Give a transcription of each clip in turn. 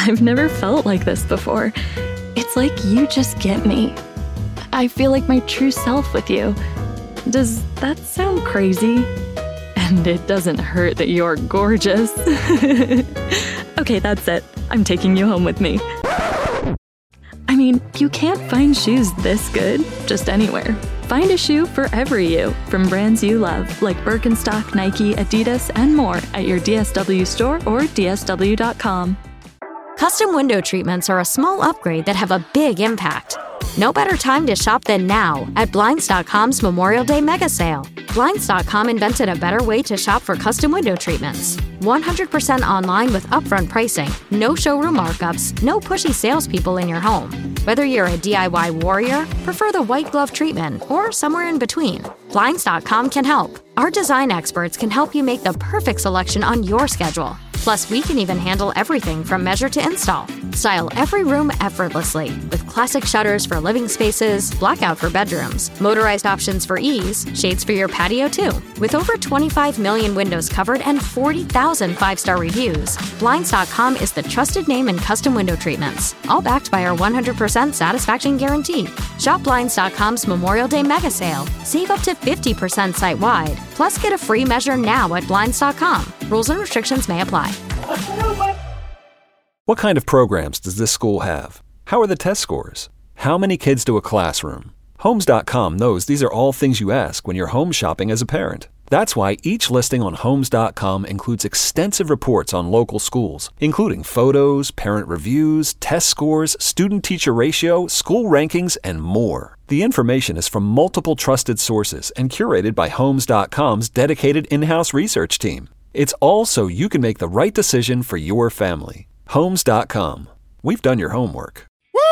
I've never felt like this before. It's like you just get me. I feel like my true self with you. Does that sound crazy? And it doesn't hurt that you're gorgeous. Okay, that's it. I'm taking you home with me. I mean, you can't find shoes this good just anywhere. Find a shoe for every you from brands you love, like Birkenstock, Nike, Adidas, and more at your DSW store or DSW.com. Custom window treatments are a small upgrade that have a big impact. No better time to shop than now at Blinds.com's Memorial Day Mega Sale. Blinds.com invented a better way to shop for custom window treatments. 100% online with upfront pricing, no showroom markups, no pushy salespeople in your home. Whether you're a DIY warrior, prefer the white glove treatment, or somewhere in between, Blinds.com can help. Our design experts can help you make the perfect selection on your schedule. Plus, we can even handle everything from measure to install. Style every room effortlessly with classic shutters for living spaces, blackout for bedrooms, motorized options for ease, shades for your patio too. With over 25 million windows covered and 40,000 five-star reviews, Blinds.com is the trusted name in custom window treatments, all backed by our 100% satisfaction guarantee. Shop Blinds.com's Memorial Day Mega Sale. Save up to 50% site-wide. Plus, get a free measure now at Blinds.com. Rules and restrictions may apply. What kind of programs does this school have? How are the test scores? How many kids to a classroom? Homes.com knows these are all things you ask when you're home shopping as a parent. That's why each listing on Homes.com includes extensive reports on local schools, including photos, parent reviews, test scores, student-teacher ratio, school rankings, and more. The information is from multiple trusted sources and curated by Homes.com's dedicated in-house research team. It's all so you can make the right decision for your family. Homes.com. We've done your homework.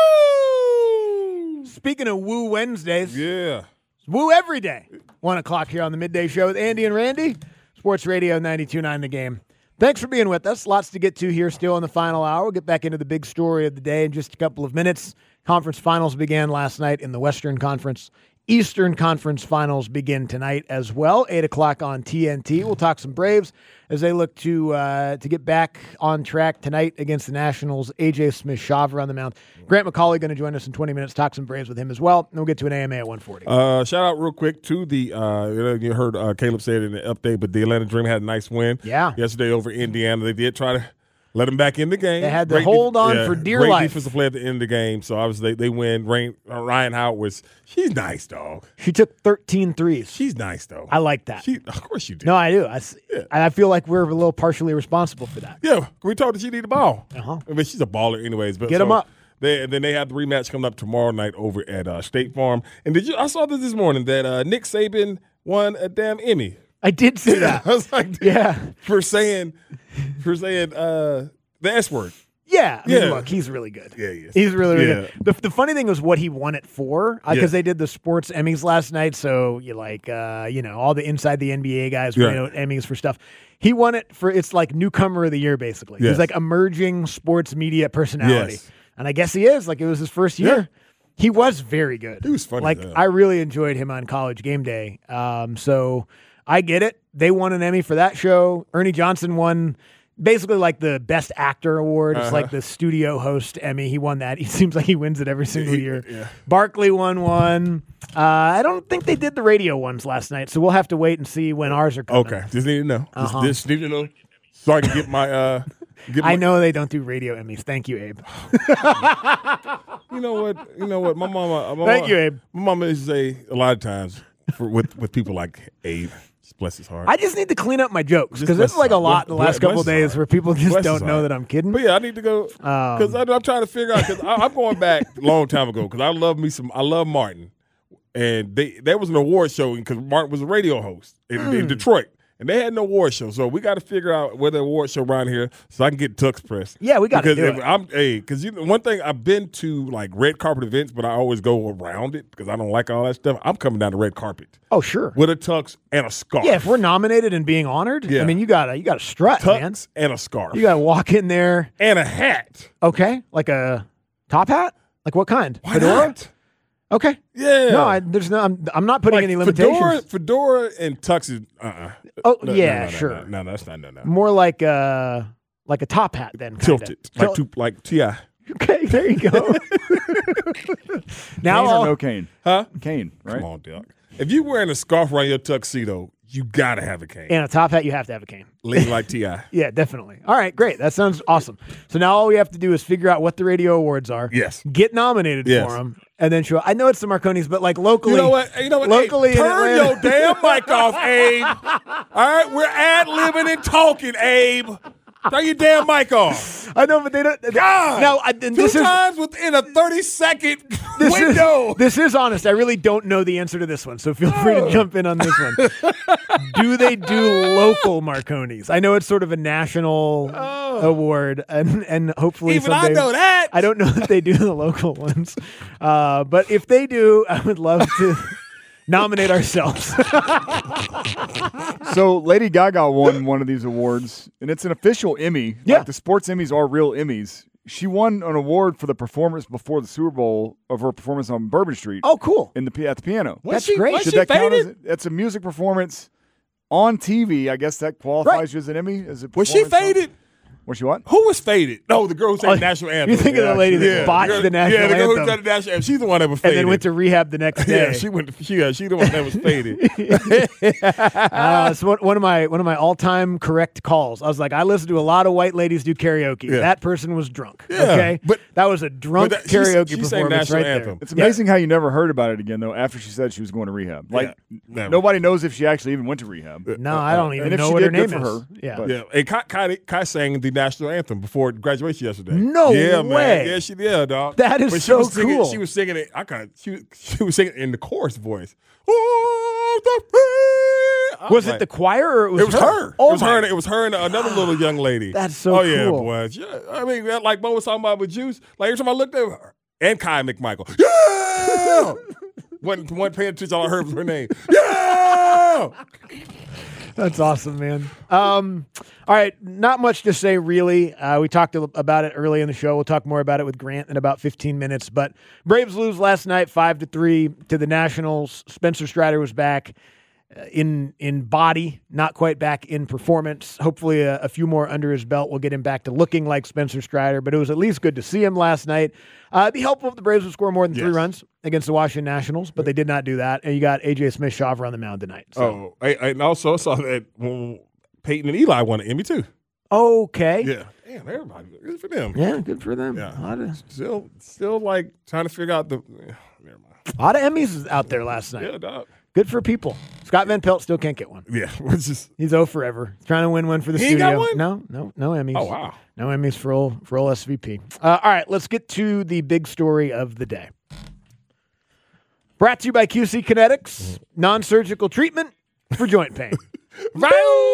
Woo! Speaking of Woo Wednesdays. Yeah. Woo every day. 1 o'clock here on the Midday Show with Andy and Randy. Sports Radio 92.9 The Game. Thanks for being with us. Lots to get to here still in the final hour. We'll get back into the big story of the day in just a couple of minutes. Conference finals began last night in the Western Conference. Eastern Conference finals begin tonight as well, 8 o'clock on TNT. We'll talk some Braves as they look to get back on track tonight against the Nationals. A.J. Smith-Shawver on the mound. Grant McCauley going to join us in 20 minutes, talk some Braves with him as well. And we'll get to an AMA at 1:40. Shout out real quick to the, you heard Caleb say it in the update, but the Atlanta Dream had a nice win yesterday over Indiana. They did try to let him back in the game. They had to hold on for dear life. Great defensive play at the end of the game. So obviously they win. Ryan Howard she's nice, dog. She took 13 threes. She's nice, though. I like that. Of course you do. No, I do. I feel like we're a little partially responsible for that. Yeah, we told her she needed the ball. Uh-huh. I mean, she's a baller anyways. But get them up. And then they have the rematch coming up tomorrow night over at State Farm. And I saw this morning that Nick Saban won a damn Emmy. I did see that. I was like, yeah, for saying the S word. Yeah. I mean, look, he's really good. Yeah, he is. He's really, really good. The funny thing was what he won it for, because they did the sports Emmys last night. So you all the inside the NBA guys were Emmys for stuff. He won it for, it's like newcomer of the year, basically. Yes. He's like emerging sports media personality. Yes. And I guess he is. Like, it was his first year. Yeah. He was very good. He was funny. Like, I really enjoyed him on College Game Day. So I get it. They won an Emmy for that show. Ernie Johnson won basically like the Best Actor award. It's like the studio host Emmy. He won that. He seems like he wins it every single year. Yeah. Barkley won one. I don't think they did the radio ones last night, so we'll have to wait and see when ours are coming. Okay. Just need to know. Just need to know so I can get my I know they don't do radio Emmys. Thank you, Abe. You know what? My mama. Thank you, Abe. My mama used to say a lot of times with people like Abe. Bless his heart. I just need to clean up my jokes because there's like a lot the last couple of days where people just don't know that I'm kidding. But yeah, I need to go because I'm trying to figure out because I'm going back a long time ago because I love Martin, and there was an award show because Martin was a radio host in Detroit. And they had no award show, so we got to figure out whether award show around here so I can get Tux Press. Yeah, we got to do it. Because one thing, I've been to like red carpet events, but I always go around it because I don't like all that stuff. I'm coming down the red carpet. Oh, sure. With a tux and a scarf. Yeah, if we're nominated and being honored, I mean, you got to strut, tux man. And a scarf. You got to walk in there. And a hat. Okay, like a top hat? Like what kind? Why Fedora? not? Okay. Yeah. No, I'm not putting any limitations. Fedora and tux is Oh, sure. No, that's not. More like Like a top hat, then. Tilted. Like T.I. Okay, there you go. Now Kane or no Kane? Huh? Kane, right? Come on, Doc. If you're wearing a scarf around your tuxedo, you got to have a cane. And a top hat, you have to have a cane. Lean like T.I. Yeah, definitely. All right, great. That sounds awesome. So now all we have to do is figure out what the radio awards are. Yes. Get nominated for them, and then show. I know it's the Marconis, but like locally. You know what? Locally, Abe, turn your damn mic off, Abe. All right, we're ad-libbing and talking, Abe. Turn your damn mic off. I know, but they don't. God. Now, Two times within a 30-second window. This is honest. I really don't know the answer to this one, so feel free to jump in on this one. Do they do local Marconis? I know it's sort of a national award, and hopefully even someday, I know that. I don't know if they do the local ones, but if they do, I would love to nominate ourselves. So Lady Gaga won one of these awards, and it's an official Emmy. Yeah. Like the sports Emmys are real Emmys. She won an award for the performance before the Super Bowl of her performance on Bourbon Street. Oh, cool. At the piano. That's great. Should that count as it's a music performance on TV? I guess that qualifies you as an Emmy. Was she faded? Was she what? Who was faded? No, the girl who sang the national anthem. You think of the lady that botched the national anthem. Yeah, the girl who sang the national anthem. She's the one that was faded. And then went to rehab the next day. Yeah, she the one that was faded. It's one of my all-time correct calls. I was like, I listen to a lot of white ladies do karaoke. Yeah. That person was drunk. Yeah, okay, but that was a drunk karaoke she sang performance national right anthem. there. It's amazing how you never heard about it again, though, after she said she was going to rehab. Like, nobody knows if she actually even went to rehab. No, I don't even and if know she what her did, name good is. for her. Yeah. But- Yeah, and Kai sang the national anthem before graduation yesterday. No yeah, way. Man. Yeah, she did, dog. That is but so singing, cool. She was singing it. She was singing it in the chorus voice. Was it the choir or it was her? Oh, it was her and another little young lady. That's so cool. Oh yeah, cool. boy. Yeah, I mean, like Bo was talking about with Juice. Like every time I looked at her and Kai McMichael, yeah, wasn't paying attention. All I heard was her name. Yeah. That's awesome, man. All right, not much to say, really. We talked about it early in the show. We'll talk more about it with Grant in about 15 minutes. But Braves lose last night 5-3 to the Nationals. Spencer Strider was back in body, not quite back in performance. Hopefully a few more under his belt will get him back to looking like Spencer Strider. But it was at least good to see him last night. It'd be helpful if the Braves would score more than 3 runs against the Washington Nationals, but they did not do that. And you got A.J. Smith-Shawver on the mound tonight. So. Oh, and also saw that when Peyton and Eli won an Emmy too. Okay. Yeah. Damn, everybody. Good for them. Yeah, good for them. Yeah. Still like trying to figure out the. Never mind. A lot of Emmys out there last night. Yeah, dog. Good for people. Scott Van Pelt still can't get one. Yeah, he's 0 forever. He's trying to win one for the He studio. ain't got one? No Emmys. Oh, wow. No Emmys for old SVP. All right, let's get to the big story of the day. Brought to you by QC Kinetics, non-surgical treatment for joint pain. Ball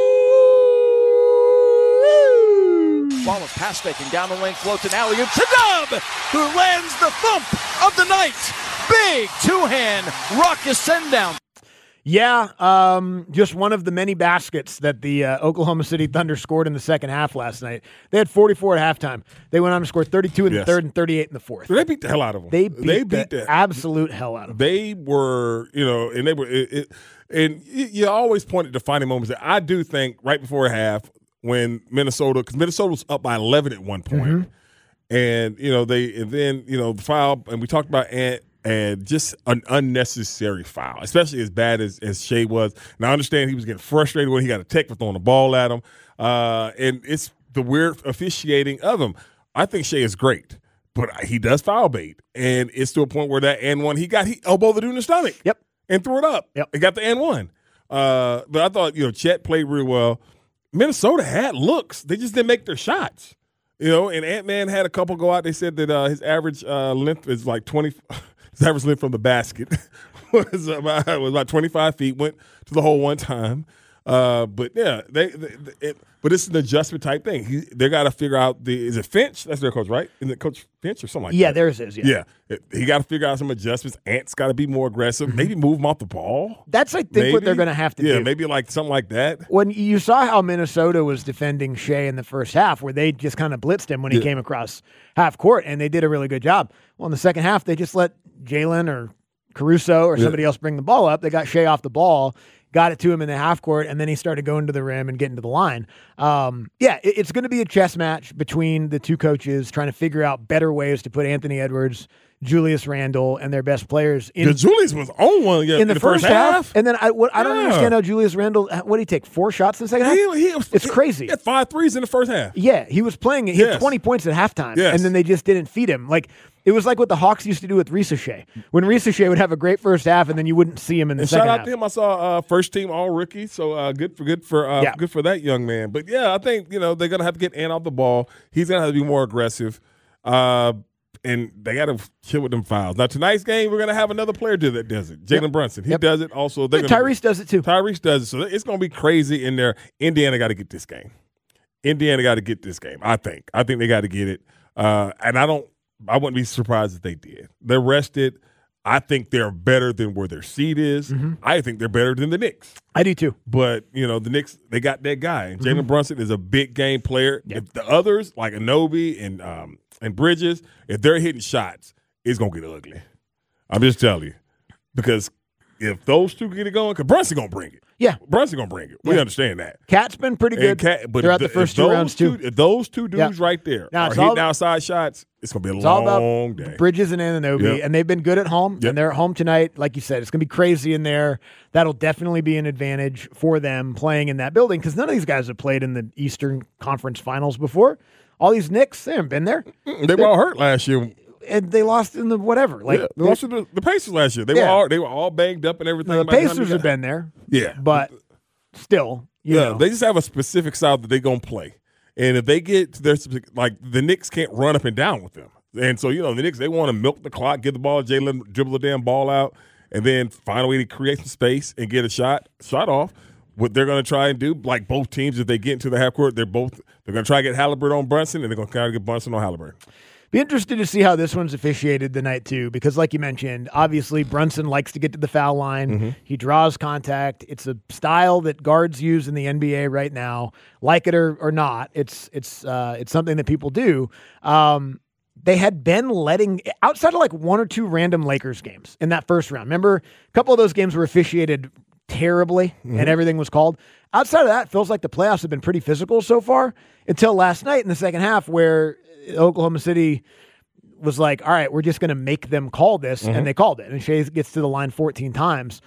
is pass faking down the lane, floats an alley-oop to Dub, who lands the thump of the night. Big two-hand raucous send down. Yeah, just one of the many baskets that the Oklahoma City Thunder scored in the second half last night. They had 44 at halftime. They went on to score 32 in the third and 38 in the fourth. They beat the hell out of them. They beat the absolute hell out of them. They were, and they were, and you always point at defining moments. That I do think right before half when Minnesota was up by 11 at one point, and then the foul, and we talked about Ant. And just an unnecessary foul, especially as bad as Shea was. And I understand he was getting frustrated when he got a tech for throwing the ball at him. And it's the weird officiating of him. I think Shea is great, but he does foul bait. And it's to a point where that and one, he elbowed the dude in the stomach. Yep. And threw it up. Yep. And got the and one. But I thought, Chet played real well. Minnesota had looks. They just didn't make their shots. And Ant-Man had a couple go out. They said that his average length is like 20 – his average length from the basket was about 25 feet. Went to the hole one time, but yeah, but it's an adjustment type thing. They got to figure out is it Finch? That's their coach, right? Is it Coach Finch or something like that? Yeah, theirs is. Yeah, he got to figure out some adjustments. Ant's got to be more aggressive. Maybe move him off the ball. That's what they're going to have to do. Yeah, maybe like something like that. When you saw how Minnesota was defending Shea in the first half, where they just kind of blitzed him when he came across half court, and they did a really good job. Well, in the second half, they just let Jalen or Caruso or somebody else bring the ball up. They got Shea off the ball, got it to him in the half court, and then he started going to the rim and getting to the line. It's going to be a chess match between the two coaches trying to figure out better ways to put Anthony Edwards, Julius Randle, and their best players in. Julius was on one in the first half. And then I don't understand how Julius Randle, what did he take, 4 shots in the second half? It's crazy. He had 5 threes in the first half. Yeah, he was playing it. He had 20 points at halftime, and then they just didn't feed him. Like, it was like what the Hawks used to do with Reese Shea. When Reese Shea would have a great first half, and then you wouldn't see him in the second half. Shout out to him. I saw first team all rookie, so good for that young man. But yeah, I think they're gonna have to get Ant off the ball. He's gonna have to be more aggressive, and they got to chill with them fouls. Now tonight's game, we're gonna have another player that does it. Jalen Brunson, he does it also. Tyrese does it too. Tyrese does it, so it's gonna be crazy in there. Indiana got to get this game. I think they got to get it, and I wouldn't be surprised if they did. They're rested. I think they're better than where their seed is. Mm-hmm. I think they're better than the Knicks. I do too. But, the Knicks, they got that guy. Jalen Brunson is a big game player. Yep. If the others, like Anunoby and Bridges, if they're hitting shots, it's going to get ugly. I'm just telling you. Because if those two get it going, because Brunson going to bring it. Yeah. Brunson going to bring it. We understand that. Cat's been pretty good throughout the first 2 rounds, too. If those two dudes right there are hitting outside shots, it's going to be a long day. Bridges and Anunoby, and they've been good at home, and they're at home tonight. Like you said, it's going to be crazy in there. That'll definitely be an advantage for them playing in that building because none of these guys have played in the Eastern Conference Finals before. All these Knicks, they haven't been there. They were all hurt last year. And they lost in the whatever. They lost to the Pacers last year. They were all banged up and everything. The Pacers have been there. Yeah. But still, you know. They just have a specific style that they're going to play. And if they get to their – like the Knicks can't run up and down with them. And so, the Knicks, they want to milk the clock, give the ball to Jalen, dribble the damn ball out, and then find a way to create some space and get a shot off. What they're going to try and do, like both teams, if they get into the half court, they're going to try to get Halliburton on Brunson, and they're going to try to get Brunson on Halliburton. Be interested to see how this one's officiated tonight, too, because like you mentioned, obviously Brunson likes to get to the foul line. Mm-hmm. He draws contact. It's a style that guards use in the NBA right now. Like it or not, it's something that people do. They had been letting, outside of like 1 or 2 random Lakers games in that first round. Remember, a couple of those games were officiated terribly, and everything was called. Outside of that, it feels like the playoffs have been pretty physical so far until last night in the second half where Oklahoma City was like, all right, we're just going to make them call this, and they called it. And Shea gets to the line 14 times.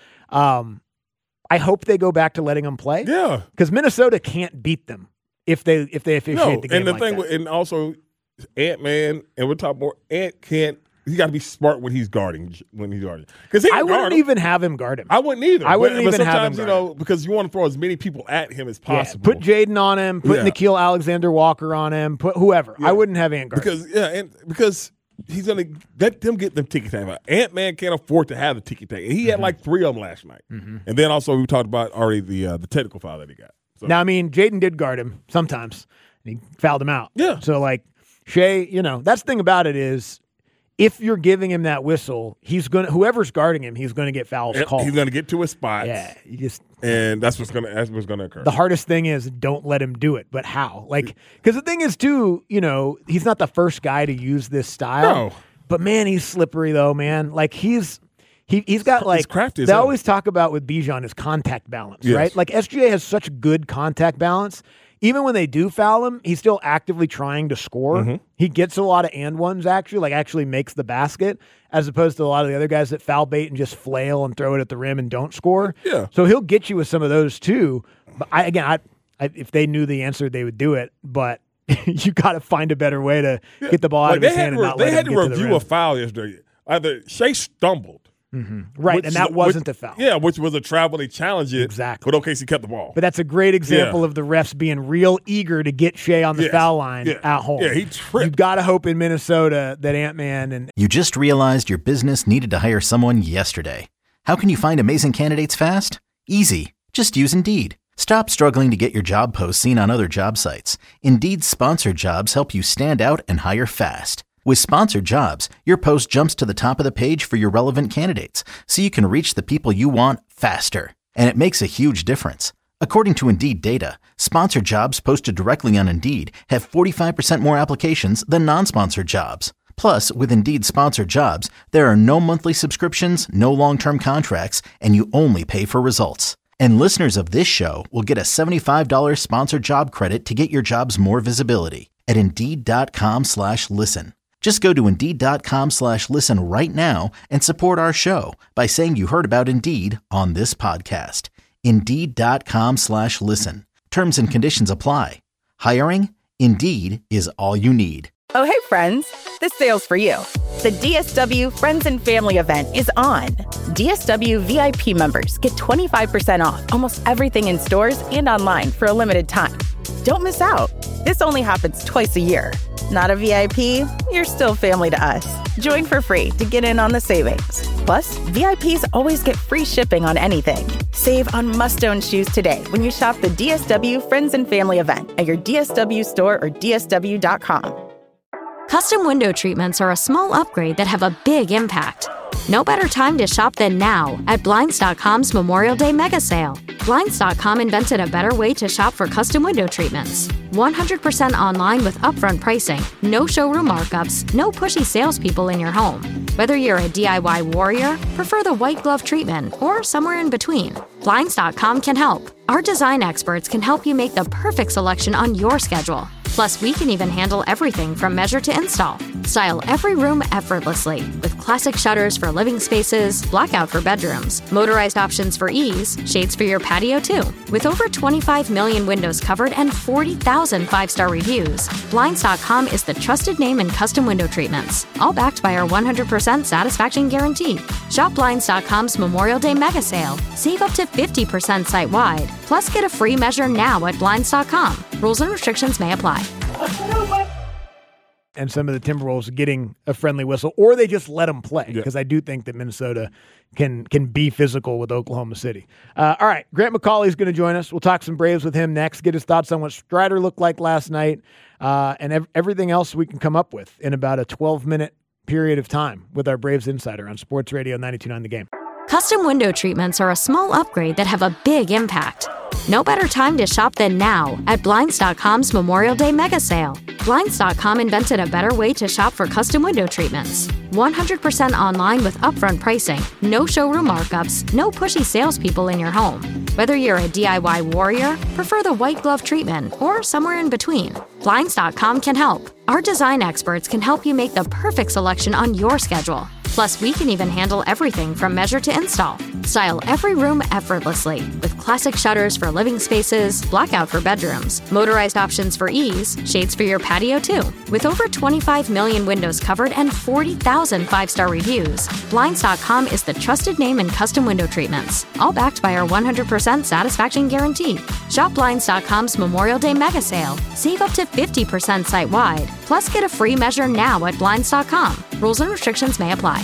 I hope they go back to letting them play. Yeah. Because Minnesota can't beat them if they officiate the game and the like thing, that. And also Ant-Man, and we'll talk more, Ant can't, he got to be smart when he's guarding. Because I wouldn't even have him guard him. I wouldn't either. I wouldn't even have him guard him. Because you want to throw as many people at him as possible. Put Jaden on him. Put Nickeil Alexander-Walker on him. Put whoever. Yeah. I wouldn't have Ant guard him. Because he's going to let them get them ticky-tack. Ant-Man can't afford to have the ticky-tack. And he had like 3 of them last night. Mm-hmm. And then also we talked about already the technical foul that he got. So. Now, I mean, Jaden did guard him sometimes. And he fouled him out. Yeah. So, like, Shea, that's the thing about it is, if you're giving him that whistle, whoever's guarding him, he's going to get fouls called. He's going to get to his spot. Yeah, and that's what's going to occur. The hardest thing is don't let him do it. But how? Like, because the thing is too, he's not the first guy to use this style. No. But man, he's slippery though, man. Like he's got like crafty. They always talk about with Bijan is contact balance, right? Like SGA has such good contact balance. Even when they do foul him, he's still actively trying to score. Mm-hmm. He gets a lot of and ones, actually makes the basket, as opposed to a lot of the other guys that foul bait and just flail and throw it at the rim and don't score. Yeah. So he'll get you with some of those too. But I if they knew the answer, they would do it. But you got to find a better way to get the ball out of his hand and not let him get to the rim. They had to review a foul yesterday. Either Shea stumbled. Mm-hmm. Right, and that wasn't a foul. Yeah, which was a travel. They challenged it. Exactly. But OKC kept the ball. But that's a great example of the refs being real eager to get Shea on the foul line at home. Yeah, he tripped. You've got to hope in Minnesota that Ant-Man and... You just realized your business needed to hire someone yesterday. How can you find amazing candidates fast? Easy. Just use Indeed. Stop struggling to get your job posts seen on other job sites. Indeed's sponsored jobs help you stand out and hire fast. With sponsored jobs, your post jumps to the top of the page for your relevant candidates, so you can reach the people you want faster. And it makes a huge difference. According to Indeed data, sponsored jobs posted directly on Indeed have 45% more applications than non-sponsored jobs. Plus, with Indeed sponsored jobs, there are no monthly subscriptions, no long-term contracts, and you only pay for results. And listeners of this show will get a $75 sponsored job credit to get your jobs more visibility at Indeed.com/listen. Just go to Indeed.com/listen right now and support our show by saying you heard about Indeed on this podcast. Indeed.com/listen. Terms and conditions apply. Hiring? Indeed is all you need. Oh, hey, friends. This sale's for you. The DSW Friends and Family event is on. DSW VIP members get 25% off almost everything in stores and online for a limited time. Don't miss out. This only happens twice a year. Not a VIP? You're still family to us. Join for free to get in on the savings. Plus, VIPs always get free shipping on anything. Save on must-own shoes today when you shop the DSW Friends and Family event at your DSW store or DSW.com. Custom window treatments are a small upgrade that have a big impact. No better time to shop than now at Blinds.com's Memorial Day Mega Sale. Blinds.com invented a better way to shop for custom window treatments. 100% online with upfront pricing, no showroom markups, no pushy salespeople in your home. Whether you're a DIY warrior, prefer the white glove treatment, or somewhere in between, Blinds.com can help. Our design experts can help you make the perfect selection on your schedule. Plus, we can even handle everything from measure to install. Style every room effortlessly with classic shutters for living spaces, blackout for bedrooms, motorized options for ease, shades for your patio too. With over 25 million windows covered and 40,000 five-star reviews, Blinds.com is the trusted name in custom window treatments, all backed by our 100% satisfaction guarantee. Shop Blinds.com's Memorial Day Mega Sale. Save up to 50% site-wide. Plus, get a free measure now at Blinds.com. Rules and restrictions may apply. And some of the Timberwolves getting a friendly whistle, or they just let them play, because I do think that Minnesota can be physical with Oklahoma City. All right, Grant McCauley is going to join us. We'll talk some Braves with him next, get his thoughts on what Strider looked like last night, and everything else we can come up with in about a 12-minute period of time with our Braves Insider on Sports Radio 92.9 The Game. Custom window treatments are a small upgrade that have a big impact. No better time to shop than now at Blinds.com's Memorial Day Mega Sale. Blinds.com invented a better way to shop for custom window treatments. 100% online with upfront pricing, no showroom markups, no pushy salespeople in your home. Whether you're a DIY warrior, prefer the white glove treatment, or somewhere in between, Blinds.com can help. Our design experts can help you make the perfect selection on your schedule. Plus, we can even handle everything from measure to install. Style every room effortlessly with classic shutters for living spaces, blackout for bedrooms, motorized options for ease, shades for your patio too. With over 25 million windows covered and 40,000 five-star reviews, Blinds.com is the trusted name in custom window treatments, all backed by our 100% satisfaction guarantee. Shop Blinds.com's Memorial Day Mega Sale. Save up to 50% site-wide. Plus, get a free measure now at Blinds.com. Rules and restrictions may apply.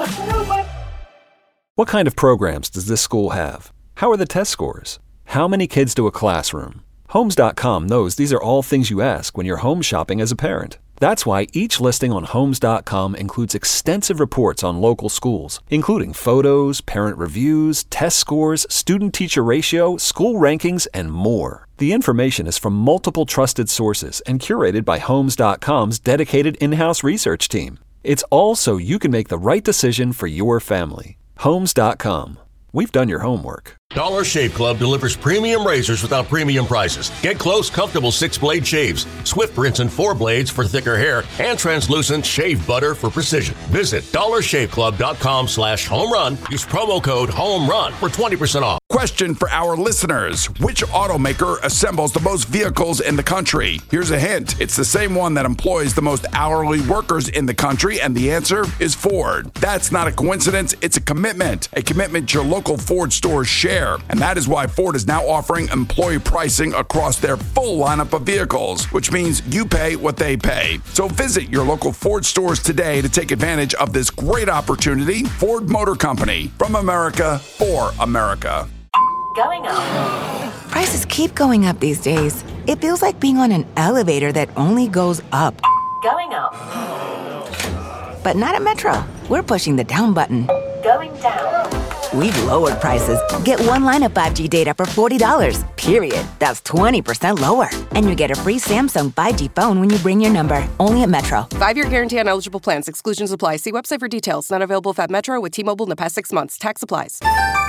What kind of programs does this school have? How are the test scores? How many kids to a classroom? Homes.com knows these are all things you ask when you're home shopping as a parent. That's why each listing on Homes.com includes extensive reports on local schools, including photos, parent reviews, test scores, student-teacher ratio, school rankings, and more. The information is from multiple trusted sources and curated by Homes.com's dedicated in-house research team. It's all so you can make the right decision for your family. Homes.com. We've done your homework. Dollar Shave Club delivers premium razors without premium prices. Get close, comfortable 6-blade shaves, swift rinse and 4 blades for thicker hair, and translucent shave butter for precision. Visit dollarshaveclub.com/homerun. Use promo code HOMERUN for 20% off. Question for our listeners. Which automaker assembles the most vehicles in the country? Here's a hint. It's the same one that employs the most hourly workers in the country, and the answer is Ford. That's not a coincidence. It's a commitment your local Ford stores share. And that is why Ford is now offering employee pricing across their full lineup of vehicles, which means you pay what they pay. So visit your local Ford stores today to take advantage of this great opportunity. Ford Motor Company, from America for America. Going up. Prices keep going up these days. It feels like being on an elevator that only goes up. Going up. But not at Metro. We're pushing the down button. Going down. We've lowered prices. Get one line of 5G data for $40, period. That's 20% lower. And you get a free Samsung 5G phone when you bring your number. Only at Metro. 5-year guarantee on eligible plans. Exclusions apply. See website for details. Not available at Metro with T-Mobile in the past 6 months. Tax applies.